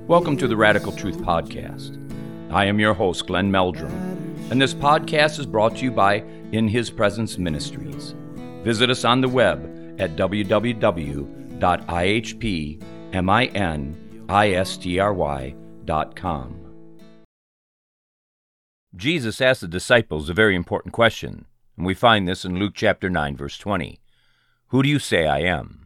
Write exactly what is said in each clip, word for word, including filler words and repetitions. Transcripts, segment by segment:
Welcome to the Radical Truth Podcast. I am your host, Glenn Meldrum, and this podcast is brought to you by In His Presence Ministries. Visit us on the web at w w w dot i h p ministry dot com. Jesus asked the disciples a very important question, and we find this in Luke chapter nine, verse twenty. Who do you say I am?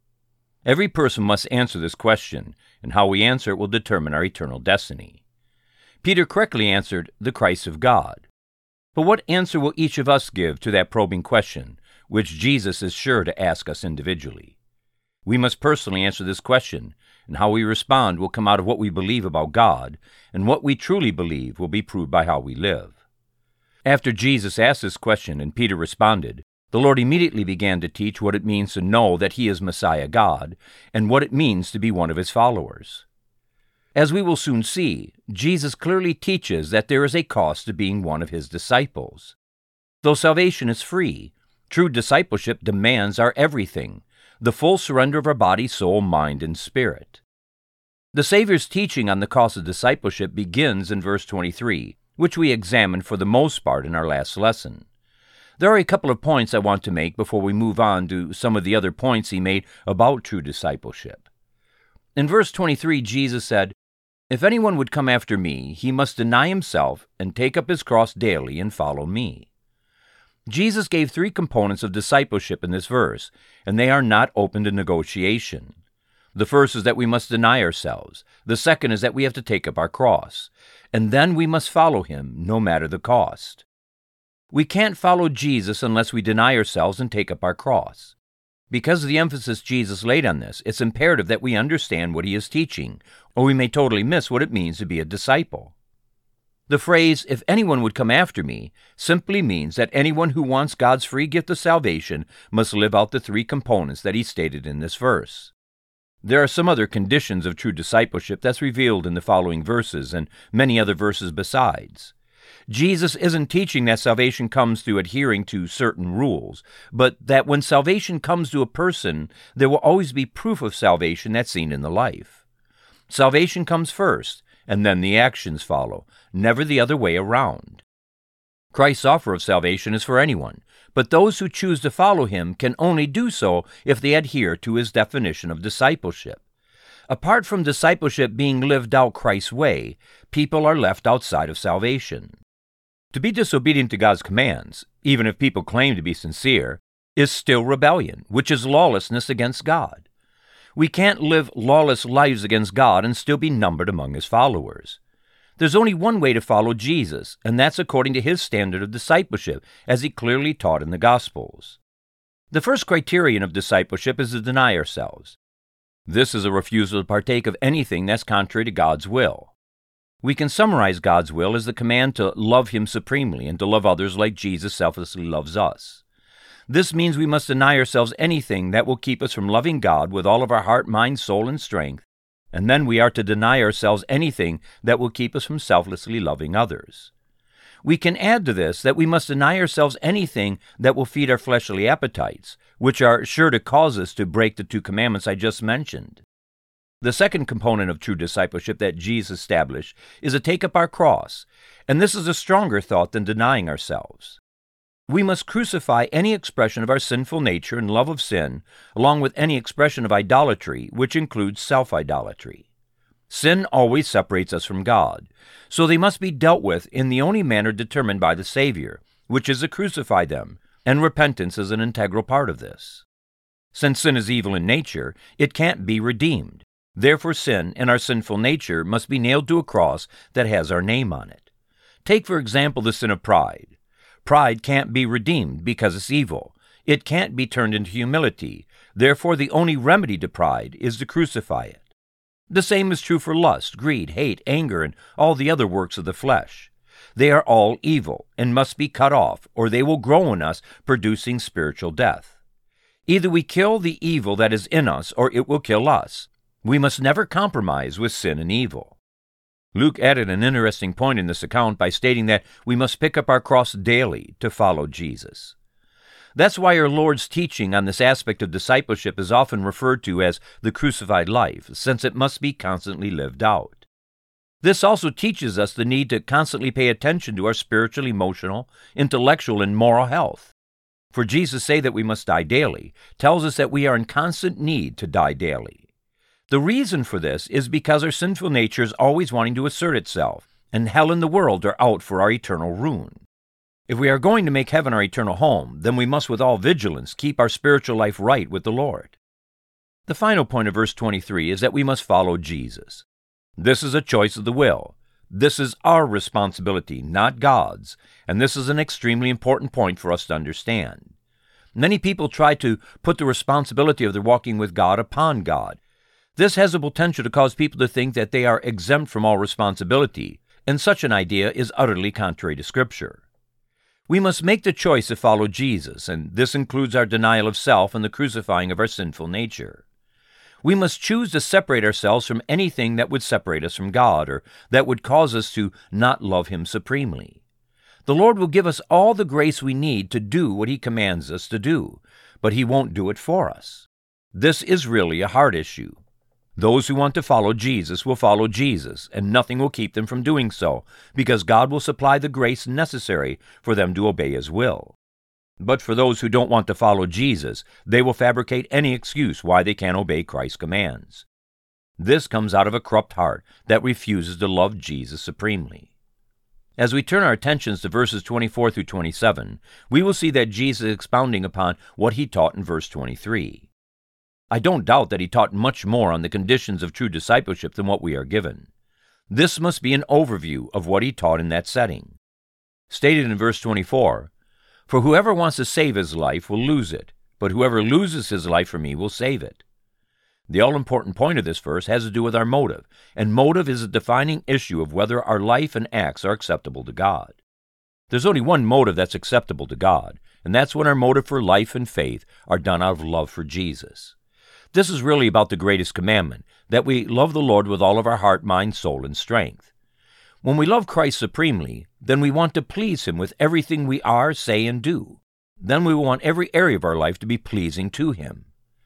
Every person must answer this question, and how we answer it will determine our eternal destiny. Peter correctly answered, the Christ of God. But what answer will each of us give to that probing question, which Jesus is sure to ask us individually? We must personally answer this question, and how we respond will come out of what we believe about God, and what we truly believe will be proved by how we live. After Jesus asked this question and Peter responded, the Lord immediately began to teach what it means to know that He is Messiah God, and what it means to be one of His followers. As we will soon see, Jesus clearly teaches that there is a cost to being one of His disciples. Though salvation is free, true discipleship demands our everything, the full surrender of our body, soul, mind, and spirit. The Savior's teaching on the cost of discipleship begins in verse twenty-three, which we examined for the most part in our last lesson. There are a couple of points I want to make before we move on to some of the other points He made about true discipleship. In verse twenty-three, Jesus said, If anyone would come after me, he must deny himself and take up his cross daily and follow me. Jesus gave three components of discipleship in this verse, and they are not open to negotiation. The first is that we must deny ourselves. The second is that we have to take up our cross. And then we must follow Him, no matter the cost. We can't follow Jesus unless we deny ourselves and take up our cross. Because of the emphasis Jesus laid on this, it's imperative that we understand what He is teaching, or we may totally miss what it means to be a disciple. The phrase, if anyone would come after me, simply means that anyone who wants God's free gift of salvation must live out the three components that He stated in this verse. There are some other conditions of true discipleship that's revealed in the following verses and many other verses besides. Jesus isn't teaching that salvation comes through adhering to certain rules, but that when salvation comes to a person, there will always be proof of salvation that's seen in the life. Salvation comes first, and then the actions follow, never the other way around. Christ's offer of salvation is for anyone, but those who choose to follow Him can only do so if they adhere to His definition of discipleship. Apart from discipleship being lived out Christ's way, people are left outside of salvation. To be disobedient to God's commands, even if people claim to be sincere, is still rebellion, which is lawlessness against God. We can't live lawless lives against God and still be numbered among His followers. There's only one way to follow Jesus, and that's according to His standard of discipleship, as He clearly taught in the Gospels. The first criterion of discipleship is to deny ourselves. This is a refusal to partake of anything that's contrary to God's will. We can summarize God's will as the command to love Him supremely and to love others like Jesus selflessly loves us. This means we must deny ourselves anything that will keep us from loving God with all of our heart, mind, soul, and strength, and then we are to deny ourselves anything that will keep us from selflessly loving others. We can add to this that we must deny ourselves anything that will feed our fleshly appetites, which are sure to cause us to break the two commandments I just mentioned. The second component of true discipleship that Jesus established is to take up our cross, and this is a stronger thought than denying ourselves. We must crucify any expression of our sinful nature and love of sin, along with any expression of idolatry, which includes self-idolatry. Sin always separates us from God, so they must be dealt with in the only manner determined by the Savior, which is to crucify them, and repentance is an integral part of this. Since sin is evil in nature, it can't be redeemed. Therefore sin and our sinful nature must be nailed to a cross that has our name on it. Take, for example, the sin of pride. Pride can't be redeemed because it's evil. It can't be turned into humility. Therefore, the only remedy to pride is to crucify it. The same is true for lust, greed, hate, anger, and all the other works of the flesh. They are all evil and must be cut off, or they will grow in us, producing spiritual death. Either we kill the evil that is in us, or it will kill us. We must never compromise with sin and evil. Luke added an interesting point in this account by stating that we must pick up our cross daily to follow Jesus. That's why our Lord's teaching on this aspect of discipleship is often referred to as the crucified life, since it must be constantly lived out. This also teaches us the need to constantly pay attention to our spiritual, emotional, intellectual, and moral health. For Jesus' say that we must die daily tells us that we are in constant need to die daily. The reason for this is because our sinful nature is always wanting to assert itself, and hell and the world are out for our eternal ruin. If we are going to make heaven our eternal home, then we must with all vigilance keep our spiritual life right with the Lord. The final point of verse twenty-three is that we must follow Jesus. This is a choice of the will. This is our responsibility, not God's, and this is an extremely important point for us to understand. Many people try to put the responsibility of their walking with God upon God. This has the potential to cause people to think that they are exempt from all responsibility, and such an idea is utterly contrary to Scripture. We must make the choice to follow Jesus, and this includes our denial of self and the crucifying of our sinful nature. We must choose to separate ourselves from anything that would separate us from God, or that would cause us to not love Him supremely. The Lord will give us all the grace we need to do what He commands us to do, but He won't do it for us. This is really a heart issue. Those who want to follow Jesus will follow Jesus, and nothing will keep them from doing so, because God will supply the grace necessary for them to obey His will. But for those who don't want to follow Jesus, they will fabricate any excuse why they can't obey Christ's commands. This comes out of a corrupt heart that refuses to love Jesus supremely. As we turn our attentions to verses twenty-four through twenty-seven, we will see that Jesus is expounding upon what He taught in verse twenty-three. I don't doubt that He taught much more on the conditions of true discipleship than what we are given. This must be an overview of what He taught in that setting. Stated in verse twenty-four, "For whoever wants to save his life will lose it, but whoever loses his life for me will save it." The all-important point of this verse has to do with our motive, and motive is a defining issue of whether our life and acts are acceptable to God. There's only one motive that's acceptable to God, and that's when our motive for life and faith are done out of love for Jesus. This is really about the greatest commandment, that we love the Lord with all of our heart, mind, soul, and strength. When we love Christ supremely, then we want to please Him with everything we are, say, and do. Then we want every area of our life to be pleasing to Him.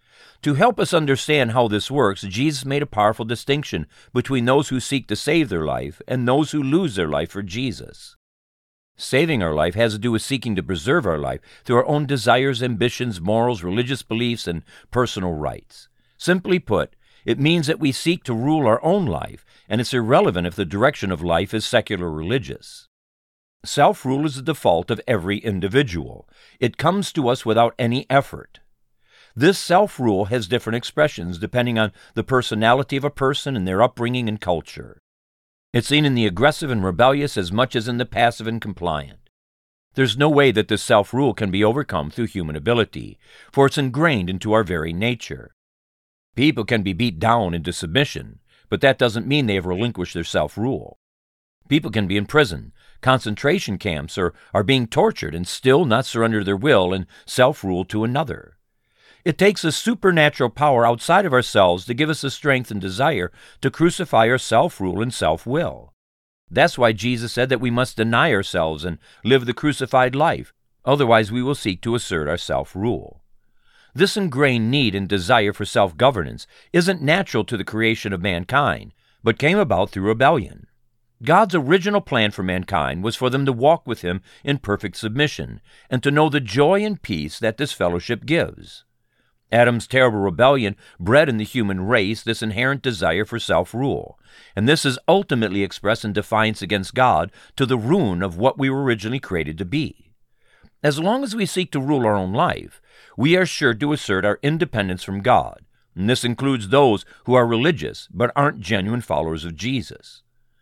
To help us understand how this works, Jesus made a powerful distinction between those who seek to save their life and those who lose their life for Jesus. Saving our life has to do with seeking to preserve our life through our own desires, ambitions, morals, religious beliefs, and personal rights. Simply put, it means that we seek to rule our own life, and it's irrelevant if the direction of life is secular or religious. Self-rule is the default of every individual. It comes to us without any effort. This self-rule has different expressions depending on the personality of a person and their upbringing and culture. It's seen in the aggressive and rebellious as much as in the passive and compliant. There's no way that this self-rule can be overcome through human ability, for it's ingrained into our very nature. People can be beat down into submission, but that doesn't mean they have relinquished their self-rule. People can be in prison, concentration camps, or are being tortured and still not surrender their will and self-rule to another. It takes a supernatural power outside of ourselves to give us the strength and desire to crucify our self-rule and self-will. That's why Jesus said that we must deny ourselves and live the crucified life, otherwise we will seek to assert our self-rule. This ingrained need and desire for self-governance isn't natural to the creation of mankind, but came about through rebellion. God's original plan for mankind was for them to walk with Him in perfect submission, and to know the joy and peace that this fellowship gives. Adam's terrible rebellion bred in the human race this inherent desire for self-rule, and this is ultimately expressed in defiance against God to the ruin of what we were originally created to be. As long as we seek to rule our own life, we are sure to assert our independence from God, and this includes those who are religious but aren't genuine followers of Jesus.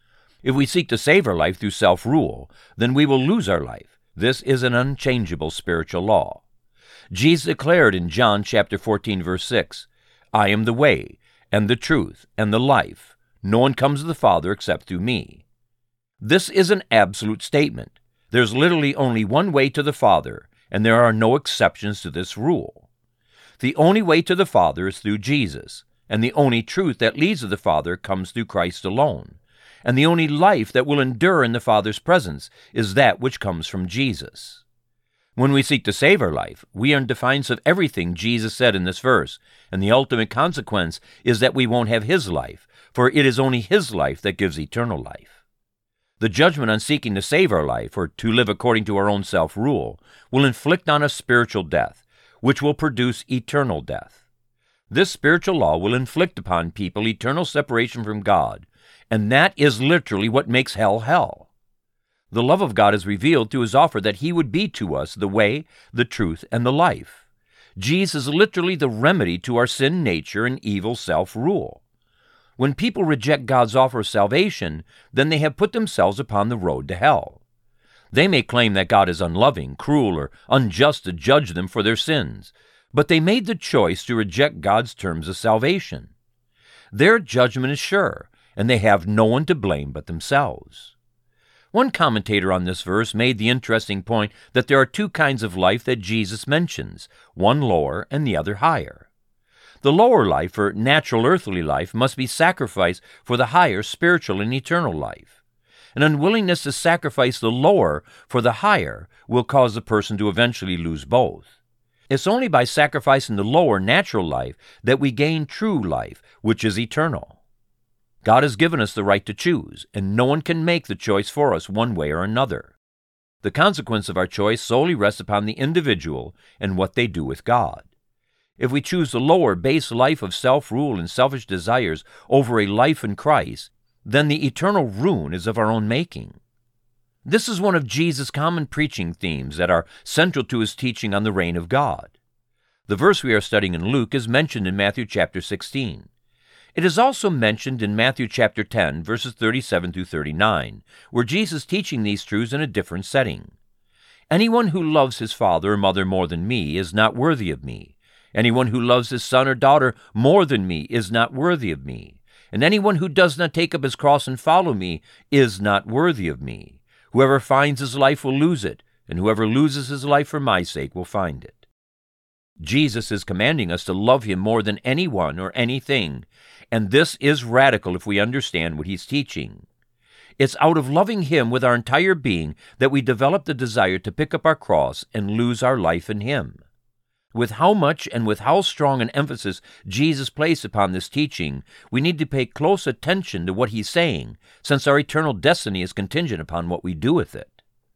If we seek to save our life through self-rule, then we will lose our life. This is an unchangeable spiritual law. Jesus declared in John chapter fourteen, verse six, "I am the way, and the truth, and the life. No one comes to the Father except through me." This is an absolute statement. There's literally only one way to the Father, and there are no exceptions to this rule. The only way to the Father is through Jesus, and the only truth that leads to the Father comes through Christ alone, and the only life that will endure in the Father's presence is that which comes from Jesus. When we seek to save our life, we are in defiance of everything Jesus said in this verse, and the ultimate consequence is that we won't have His life, for it is only His life that gives eternal life. The judgment on seeking to save our life, or to live according to our own self-rule, will inflict on us spiritual death, which will produce eternal death. This spiritual law will inflict upon people eternal separation from God, and that is literally what makes hell hell. The love of God is revealed through His offer that He would be to us the way, the truth, and the life. Jesus is literally the remedy to our sin nature and evil self-rule. When people reject God's offer of salvation, then they have put themselves upon the road to hell. They may claim that God is unloving, cruel, or unjust to judge them for their sins, but they made the choice to reject God's terms of salvation. Their judgment is sure, and they have no one to blame but themselves. One commentator on this verse made the interesting point that there are two kinds of life that Jesus mentions, one lower and the other higher. The lower life, or natural earthly life, must be sacrificed for the higher spiritual and eternal life. An unwillingness to sacrifice the lower for the higher will cause the person to eventually lose both. It's only by sacrificing the lower natural life that we gain true life, which is eternal. God has given us the right to choose, and no one can make the choice for us one way or another. The consequence of our choice solely rests upon the individual and what they do with God. If we choose the lower base life of self-rule and selfish desires over a life in Christ, then the eternal ruin is of our own making. This is one of Jesus' common preaching themes that are central to His teaching on the reign of God. The verse we are studying in Luke is mentioned in Matthew chapter sixteen. It is also mentioned in Matthew chapter ten, verses thirty-seven through thirty-nine, where Jesus is teaching these truths in a different setting. Anyone who loves his father or mother more than me is not worthy of me. Anyone who loves his son or daughter more than me is not worthy of me. And anyone who does not take up his cross and follow me is not worthy of me. Whoever finds his life will lose it, and whoever loses his life for my sake will find it. Jesus is commanding us to love Him more than anyone or anything, and this is radical if we understand what He's teaching. It's out of loving Him with our entire being that we develop the desire to pick up our cross and lose our life in Him. With how much and with how strong an emphasis Jesus placed upon this teaching, we need to pay close attention to what He's saying, since our eternal destiny is contingent upon what we do with it.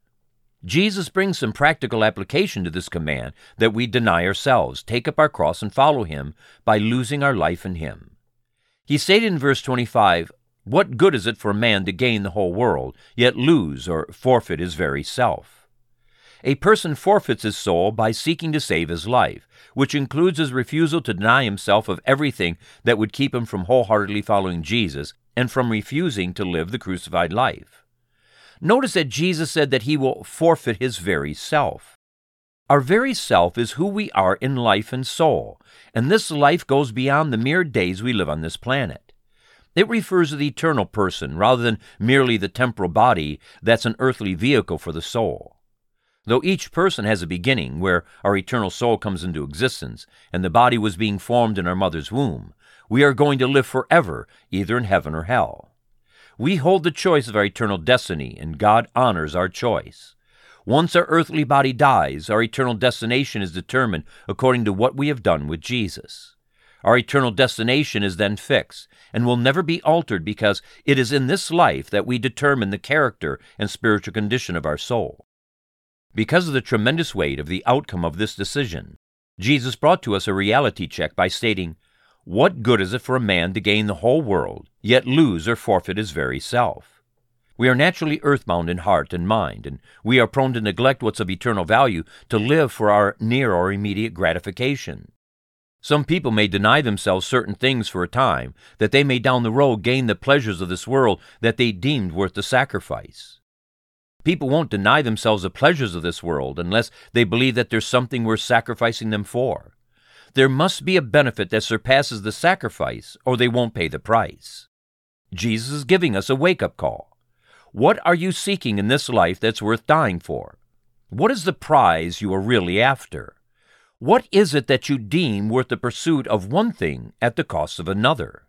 Jesus brings some practical application to this command that we deny ourselves, take up our cross, and follow Him by losing our life in Him. He stated in verse twenty-five, "What good is it for a man to gain the whole world, yet lose or forfeit his very self?" A person forfeits his soul by seeking to save his life, which includes his refusal to deny himself of everything that would keep him from wholeheartedly following Jesus and from refusing to live the crucified life. Notice that Jesus said that He will forfeit His very self. Our very self is who we are in life and soul, and this life goes beyond the mere days we live on this planet. It refers to the eternal person rather than merely the temporal body that's an earthly vehicle for the soul. Though each person has a beginning where our eternal soul comes into existence and the body was being formed in our mother's womb, we are going to live forever, either in heaven or hell. We hold the choice of our eternal destiny, and God honors our choice. Once our earthly body dies, our eternal destination is determined according to what we have done with Jesus. Our eternal destination is then fixed and will never be altered because it is in this life that we determine the character and spiritual condition of our soul. Because of the tremendous weight of the outcome of this decision, Jesus brought to us a reality check by stating, "What good is it for a man to gain the whole world, yet lose or forfeit his very self?" We are naturally earthbound in heart and mind, and we are prone to neglect what's of eternal value to live for our near or immediate gratification. Some people may deny themselves certain things for a time, that they may down the road gain the pleasures of this world that they deemed worth the sacrifice. People won't deny themselves the pleasures of this world unless they believe that there's something worth sacrificing them for. There must be a benefit that surpasses the sacrifice, or they won't pay the price. Jesus is giving us a wake-up call. What are you seeking in this life that's worth dying for? What is the prize you are really after? What is it that you deem worth the pursuit of one thing at the cost of another?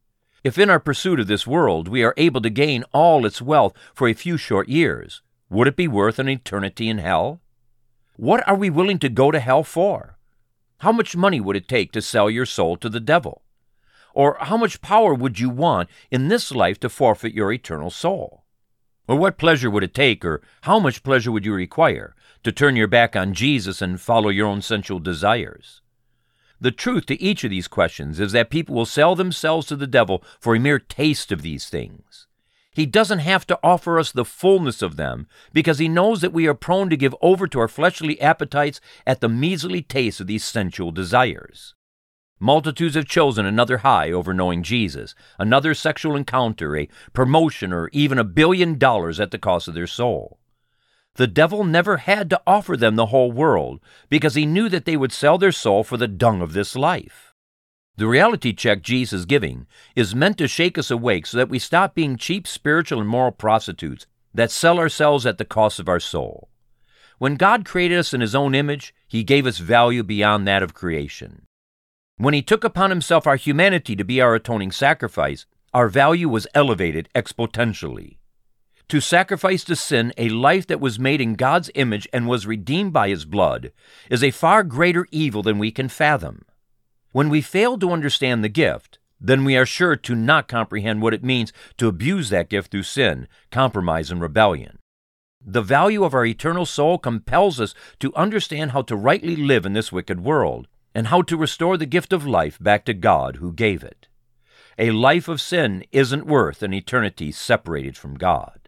If in our pursuit of this world we are able to gain all its wealth for a few short years, would it be worth an eternity in hell? What are we willing to go to hell for? How much money would it take to sell your soul to the devil? Or how much power would you want in this life to forfeit your eternal soul? Or what pleasure would it take, or how much pleasure would you require to turn your back on Jesus and follow your own sensual desires? The truth to each of these questions is that people will sell themselves to the devil for a mere taste of these things. He doesn't have to offer us the fullness of them because he knows that we are prone to give over to our fleshly appetites at the measly taste of these sensual desires. Multitudes have chosen another high over knowing Jesus, another sexual encounter, a promotion, or even a billion dollars at the cost of their soul. The devil never had to offer them the whole world because he knew that they would sell their soul for the dung of this life. The reality check Jesus is giving is meant to shake us awake so that we stop being cheap spiritual and moral prostitutes that sell ourselves at the cost of our soul. When God created us in his own image, he gave us value beyond that of creation. When he took upon himself our humanity to be our atoning sacrifice, our value was elevated exponentially. To sacrifice to sin a life that was made in God's image and was redeemed by his blood is a far greater evil than we can fathom. When we fail to understand the gift, then we are sure to not comprehend what it means to abuse that gift through sin, compromise, and rebellion. The value of our eternal soul compels us to understand how to rightly live in this wicked world, and how to restore the gift of life back to God who gave it. A life of sin isn't worth an eternity separated from God.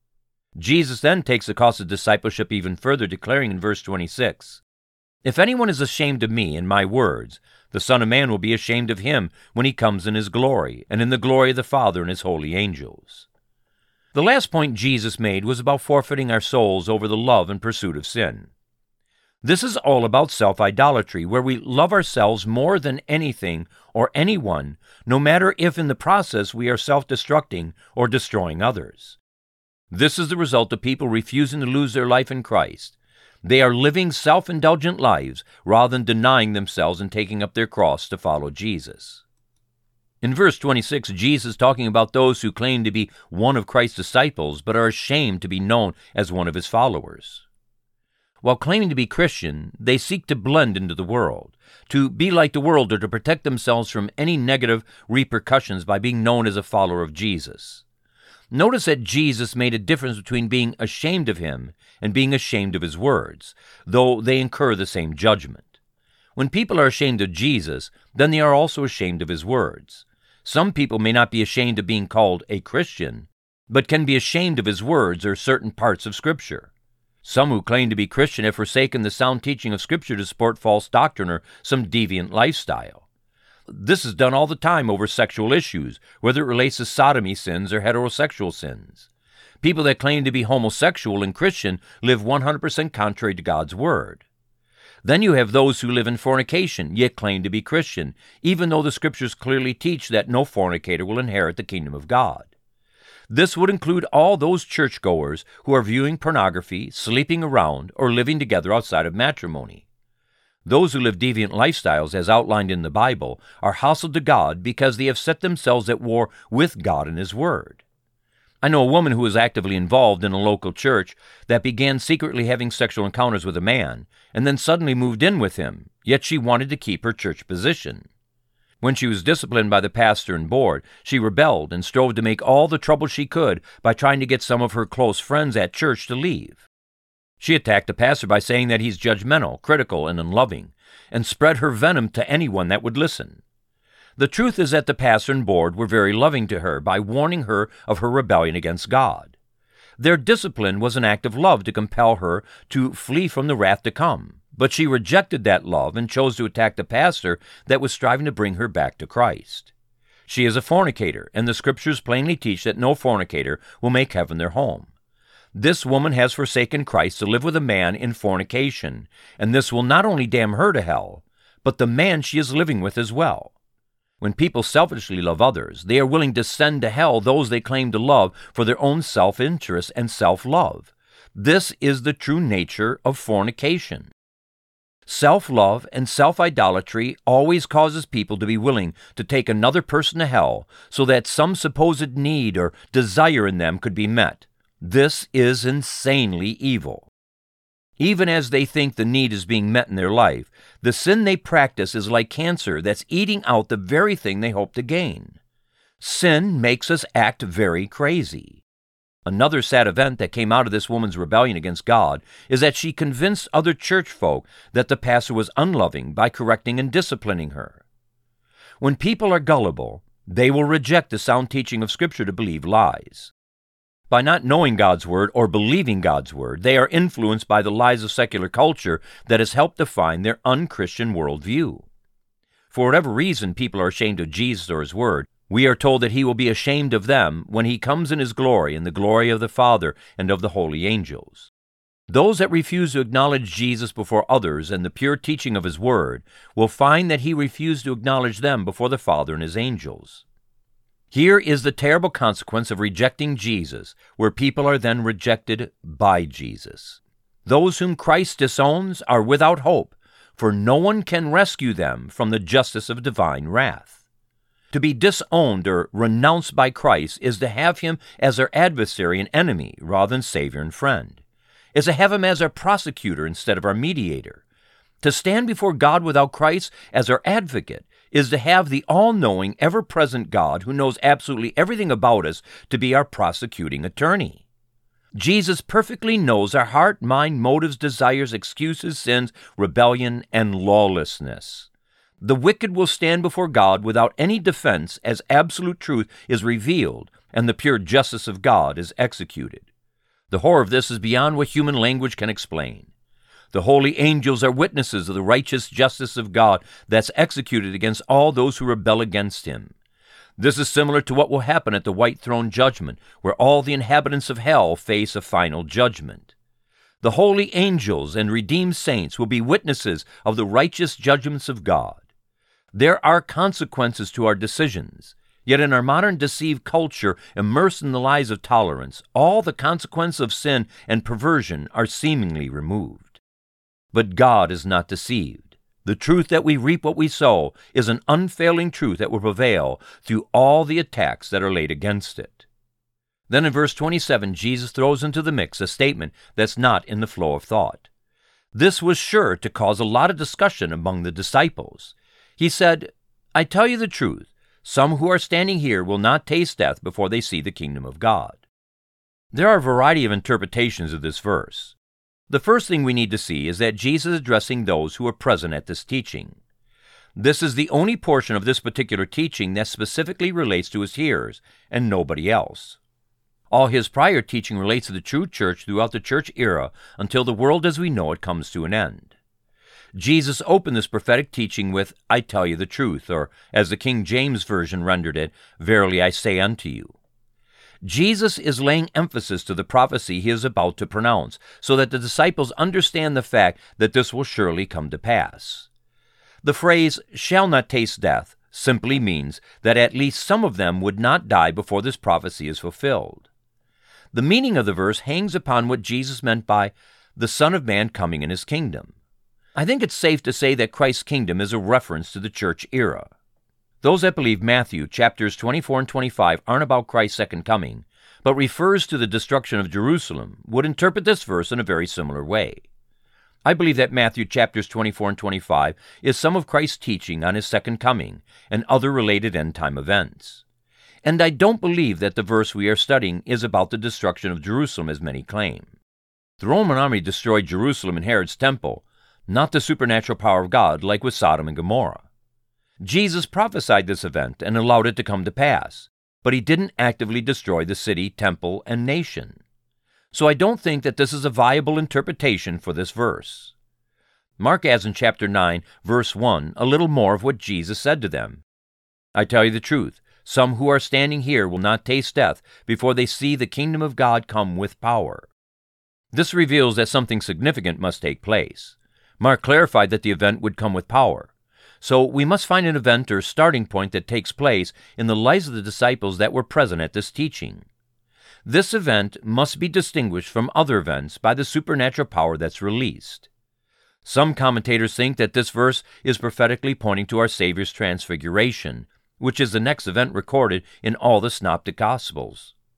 Jesus then takes the cost of discipleship even further, declaring in verse twenty-six, "If anyone is ashamed of me and my words, the Son of Man will be ashamed of him when he comes in his glory, and in the glory of the Father and his holy angels." The last point Jesus made was about forfeiting our souls over the love and pursuit of sin. This is all about self-idolatry, where we love ourselves more than anything or anyone, no matter if in the process we are self-destructing or destroying others. This is the result of people refusing to lose their life in Christ. They are living self-indulgent lives rather than denying themselves and taking up their cross to follow Jesus. In verse twenty-six, Jesus is talking about those who claim to be one of Christ's disciples but are ashamed to be known as one of his followers. While claiming to be Christian, they seek to blend into the world, to be like the world, or to protect themselves from any negative repercussions by being known as a follower of Jesus. Notice that Jesus made a difference between being ashamed of him and being ashamed of his words, though they incur the same judgment. When people are ashamed of Jesus, then they are also ashamed of his words. Some people may not be ashamed of being called a Christian, but can be ashamed of his words or certain parts of Scripture. Some who claim to be Christian have forsaken the sound teaching of Scripture to support false doctrine or some deviant lifestyle. This is done all the time over sexual issues, whether it relates to sodomy sins or heterosexual sins. People that claim to be homosexual and Christian live one hundred percent contrary to God's Word. Then you have those who live in fornication, yet claim to be Christian, even though the Scriptures clearly teach that no fornicator will inherit the kingdom of God. This would include all those churchgoers who are viewing pornography, sleeping around, or living together outside of matrimony. Those who live deviant lifestyles, as outlined in the Bible, are hostile to God because they have set themselves at war with God and His Word. I know a woman who was actively involved in a local church that began secretly having sexual encounters with a man and then suddenly moved in with him, yet she wanted to keep her church position. When she was disciplined by the pastor and board, she rebelled and strove to make all the trouble she could by trying to get some of her close friends at church to leave. She attacked the pastor by saying that he's judgmental, critical, and unloving, and spread her venom to anyone that would listen. The truth is that the pastor and board were very loving to her by warning her of her rebellion against God. Their discipline was an act of love to compel her to flee from the wrath to come, but she rejected that love and chose to attack the pastor that was striving to bring her back to Christ. She is a fornicator, and the Scriptures plainly teach that no fornicator will make heaven their home. This woman has forsaken Christ to live with a man in fornication, and this will not only damn her to hell, but the man she is living with as well. When people selfishly love others, they are willing to send to hell those they claim to love for their own self-interest and self-love. This is the true nature of fornication. Self-love and self-idolatry always causes people to be willing to take another person to hell so that some supposed need or desire in them could be met. This is insanely evil. Even as they think the need is being met in their life, the sin they practice is like cancer that's eating out the very thing they hope to gain. Sin makes us act very crazy. Another sad event that came out of this woman's rebellion against God is that she convinced other church folk that the pastor was unloving by correcting and disciplining her. When people are gullible, they will reject the sound teaching of Scripture to believe lies. By not knowing God's Word or believing God's Word, they are influenced by the lies of secular culture that has helped define their un-Christian worldview. For whatever reason people are ashamed of Jesus or His Word, we are told that He will be ashamed of them when He comes in His glory and the glory of the Father and of the holy angels. Those that refuse to acknowledge Jesus before others and the pure teaching of His Word will find that He refused to acknowledge them before the Father and His angels. Here is the terrible consequence of rejecting Jesus, where people are then rejected by Jesus. Those whom Christ disowns are without hope, for no one can rescue them from the justice of divine wrath. To be disowned or renounced by Christ is to have Him as our adversary and enemy rather than Savior and friend, is to have Him as our prosecutor instead of our mediator. To stand before God without Christ as our advocate is to have the all-knowing, ever-present God who knows absolutely everything about us to be our prosecuting attorney. Jesus perfectly knows our heart, mind, motives, desires, excuses, sins, rebellion, and lawlessness. The wicked will stand before God without any defense as absolute truth is revealed and the pure justice of God is executed. The horror of this is beyond what human language can explain. The holy angels are witnesses of the righteous justice of God that's executed against all those who rebel against Him. This is similar to what will happen at the white throne judgment, where all the inhabitants of hell face a final judgment. The holy angels and redeemed saints will be witnesses of the righteous judgments of God. There are consequences to our decisions, yet in our modern deceived culture immersed in the lies of tolerance, all the consequences of sin and perversion are seemingly removed. But God is not deceived. The truth that we reap what we sow is an unfailing truth that will prevail through all the attacks that are laid against it. Then in verse twenty-seven, Jesus throws into the mix a statement that's not in the flow of thought. This was sure to cause a lot of discussion among the disciples. He said, "I tell you the truth, some who are standing here will not taste death before they see the kingdom of God." There are a variety of interpretations of this verse. The first thing we need to see is that Jesus is addressing those who are present at this teaching. This is the only portion of this particular teaching that specifically relates to His hearers, and nobody else. All His prior teaching relates to the true church throughout the church era until the world as we know it comes to an end. Jesus opened this prophetic teaching with, "I tell you the truth," or as the King James Version rendered it, "Verily I say unto you." Jesus is laying emphasis to the prophecy He is about to pronounce, so that the disciples understand the fact that this will surely come to pass. The phrase, "shall not taste death," simply means that at least some of them would not die before this prophecy is fulfilled. The meaning of the verse hangs upon what Jesus meant by the Son of Man coming in His kingdom. I think it's safe to say that Christ's kingdom is a reference to the church era. Those that believe Matthew chapters twenty-four and twenty-five aren't about Christ's second coming, but refers to the destruction of Jerusalem, would interpret this verse in a very similar way. I believe that Matthew chapters twenty-four and twenty-five is some of Christ's teaching on His second coming and other related end-time events. And I don't believe that the verse we are studying is about the destruction of Jerusalem as many claim. The Roman army destroyed Jerusalem and Herod's temple, not the supernatural power of God like with Sodom and Gomorrah. Jesus prophesied this event and allowed it to come to pass, but He didn't actively destroy the city, temple, and nation. So I don't think that this is a viable interpretation for this verse. Mark adds in chapter nine, verse one, a little more of what Jesus said to them. "I tell you the truth, some who are standing here will not taste death before they see the kingdom of God come with power." This reveals that something significant must take place. Mark clarified that the event would come with power. So we must find an event or starting point that takes place in the lives of the disciples that were present at this teaching. This event must be distinguished from other events by the supernatural power that's released. Some commentators think that this verse is prophetically pointing to our Savior's transfiguration, which is the next event recorded in all the Synoptic Gospels.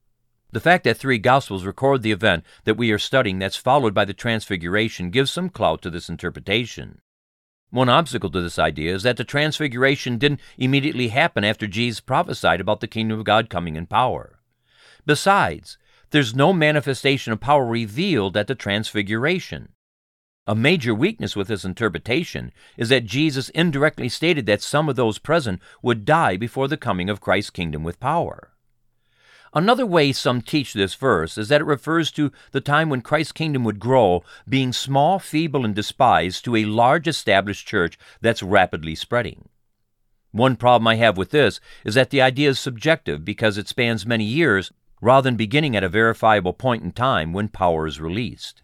The fact that three Gospels record the event that we are studying that's followed by the Transfiguration gives some clout to this interpretation. One obstacle to this idea is that the Transfiguration didn't immediately happen after Jesus prophesied about the kingdom of God coming in power. Besides, there's no manifestation of power revealed at the Transfiguration. A major weakness with this interpretation is that Jesus indirectly stated that some of those present would die before the coming of Christ's kingdom with power. Another way some teach this verse is that it refers to the time when Christ's kingdom would grow, being small, feeble, and despised, to a large established church that's rapidly spreading. One problem I have with this is that the idea is subjective because it spans many years rather than beginning at a verifiable point in time when power is released.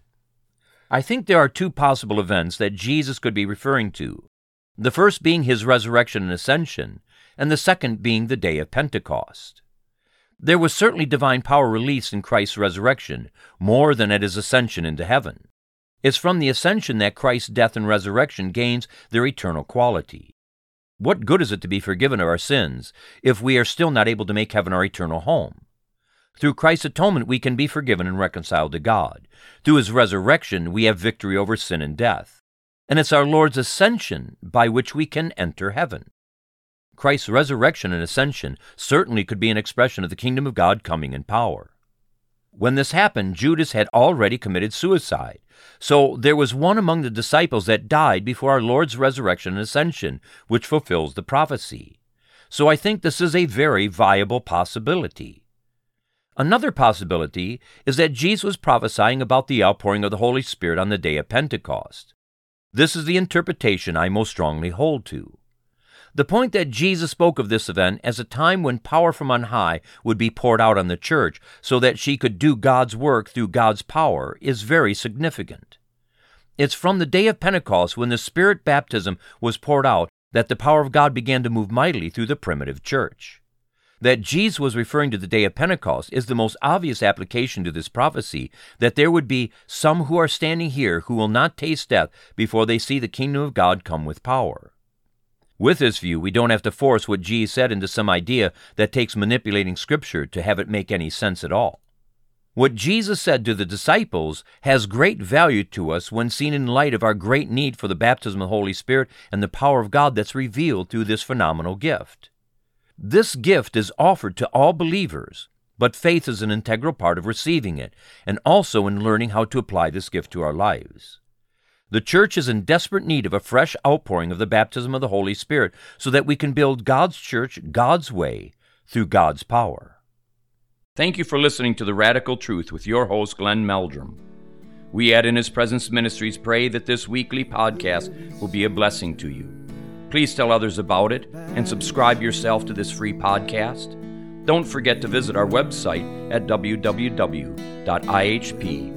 I think there are two possible events that Jesus could be referring to, the first being his resurrection and ascension, and the second being the day of Pentecost. There was certainly divine power released in Christ's resurrection, more than at his ascension into heaven. It's from the ascension that Christ's death and resurrection gains their eternal quality. What good is it to be forgiven of our sins if we are still not able to make heaven our eternal home? Through Christ's atonement, we can be forgiven and reconciled to God. Through his resurrection, we have victory over sin and death. And it's our Lord's ascension by which we can enter heaven. Christ's resurrection and ascension certainly could be an expression of the kingdom of God coming in power. When this happened, Judas had already committed suicide, so there was one among the disciples that died before our Lord's resurrection and ascension, which fulfills the prophecy. So I think this is a very viable possibility. Another possibility is that Jesus was prophesying about the outpouring of the Holy Spirit on the day of Pentecost. This is the interpretation I most strongly hold to. The point that Jesus spoke of this event as a time when power from on high would be poured out on the church so that she could do God's work through God's power is very significant. It's from the day of Pentecost, when the Spirit baptism was poured out, that the power of God began to move mightily through the primitive church. That Jesus was referring to the day of Pentecost is the most obvious application to this prophecy, that there would be some who are standing here who will not taste death before they see the kingdom of God come with power. With this view, we don't have to force what Jesus said into some idea that takes manipulating Scripture to have it make any sense at all. What Jesus said to the disciples has great value to us when seen in light of our great need for the baptism of the Holy Spirit and the power of God that's revealed through this phenomenal gift. This gift is offered to all believers, but faith is an integral part of receiving it, and also in learning how to apply this gift to our lives. The church is in desperate need of a fresh outpouring of the baptism of the Holy Spirit so that we can build God's church God's way through God's power. Thank you for listening to The Radical Truth with your host, Glenn Meldrum. We at In His Presence Ministries pray that this weekly podcast will be a blessing to you. Please tell others about it and subscribe yourself to this free podcast. Don't forget to visit our website at w w w dot i h p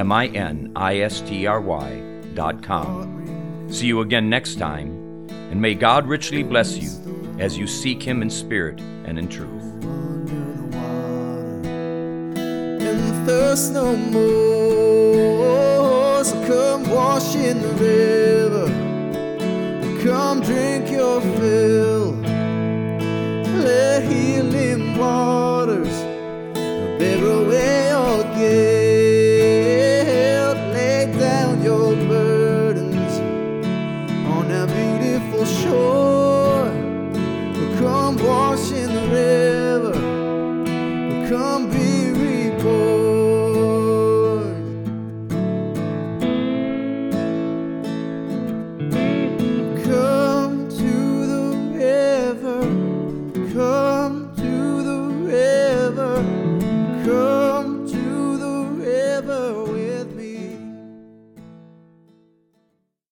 ministry dot com. See you again next time, and may God richly bless you as you seek Him in spirit and in truth. And thirst no more, so come wash in the river, come drink your fill, let healing waters bear away your guilt, lay down your burdens on that beautiful shore, come wash in the river, come be reborn. Come to the river, come to the river, come